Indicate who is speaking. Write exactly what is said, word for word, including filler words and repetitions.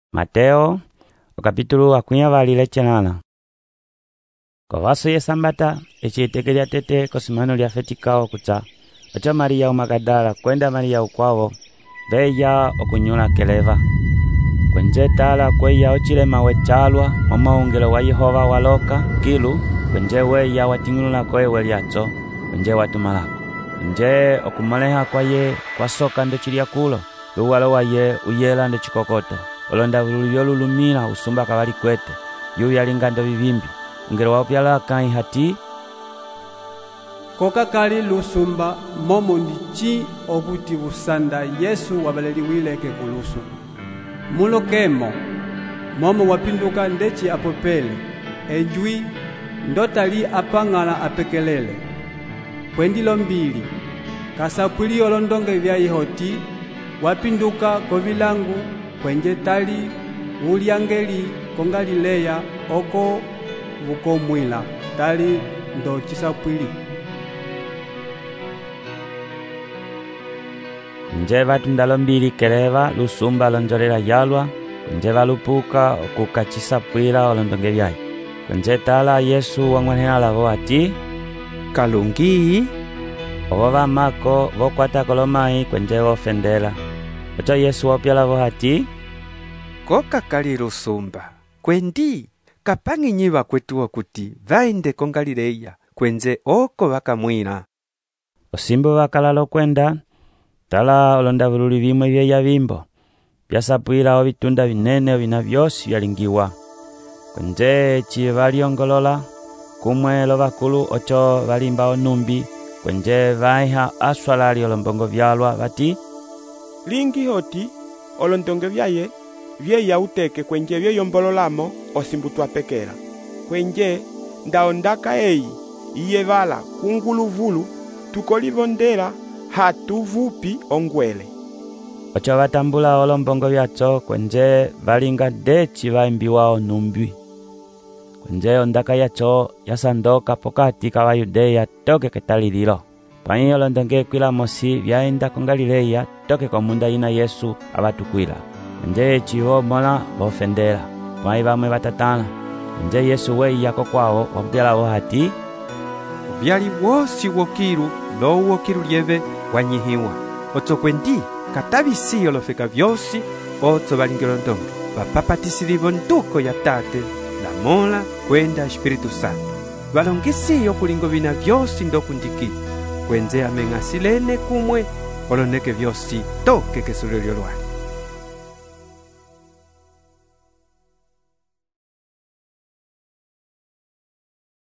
Speaker 1: Mateo okapitulu akunyavalile chenana. Kovaso ye sambata echitekelya tete kosimano lya fetikao kutsa ocha Maria umagadala kwenda Maria ukwavo veya okunyula keleva kwenje tala kweya ochilema wechalwa mamaungelo wa Yehova waloka kilu kwenje weya watingulula koe weliacho kwenje watumalako kwenje okumaleha kwa ye kwa soka ndo chilya kulo luwalo wa ye uyela ndo chikokoto olonda vululyo lulumila usumba kawali kwete yu yalinga ndo vivimbi ngero wapyala kai hati
Speaker 2: koka kali lusumba momo ndichi okuti busanda Yesu wabaleliwileke kulusu mulokemo momo wapinduka ndechi apopele ejwi ndotali apangala apekelele kwendilo mbili kasapuli olondonge vya ihoti wapinduka kovilangu kwenje tali uliangeli kongalileya oko vukomwila tali ndo chisapwili
Speaker 1: nje vatundalo mbili keleva lusumba lonjolela yalwa nje valupuka okukachisapwila olondonge vyayi kwenje tala Yesu wang'wenela lavo ati
Speaker 3: kalungi
Speaker 1: obo vamako vokwata kolomai kwenje vofendela ocho Yesu wapyala vo ati
Speaker 3: koka kali lusumba kwendi kapang'inyiva kwetuwa kuti vainde kongalileya kwenze oko vakamwila
Speaker 1: osimbo vakalalo kwenda tala olonda vululi vimwe vyeya vimbo vyasapwila ovitunda vinene vina vyosi vyalingiwa kwenje chi valiongolola kumwe lovakulu ocho valimba onumbi kwenje vaiha aswalali olombongo vyalwa vati
Speaker 4: lingi hoti olondonge vyaye vyeya uteke kwenje vyoyombololamo osimbutwa pekera kwenje ndaondaka eyi iye vala kunguluvulu tukolivondela hatuvupi ongwele
Speaker 1: ocho vatambula olombongo vyacho kwenje valinga dechi vaimbiwa onumbi kwenje ondaka yacho yasandoka pokati ka Vayudeya toke ketalililo pwani olondonge kwila mosi vyaenda kongalileya toke komunda ina Yesu avatukwila kwenje chivo mola vofendela pwani vamwe vatatana kwenje Yesu weya kokwao waputela vo hati
Speaker 3: vyali wosi wokilu lo wokilu lyeve wanyihiwa ocho kwendi katabisi olofeka vyosi ocho balingilondonge vapapatisilivo ntuko ya tate la mola kwenda Espiritu Santo valongisi okulingo vina vyosi ndokundiki kwenze ameng'asilene kumwe oloneke vyosi toke kesulelyo lwaye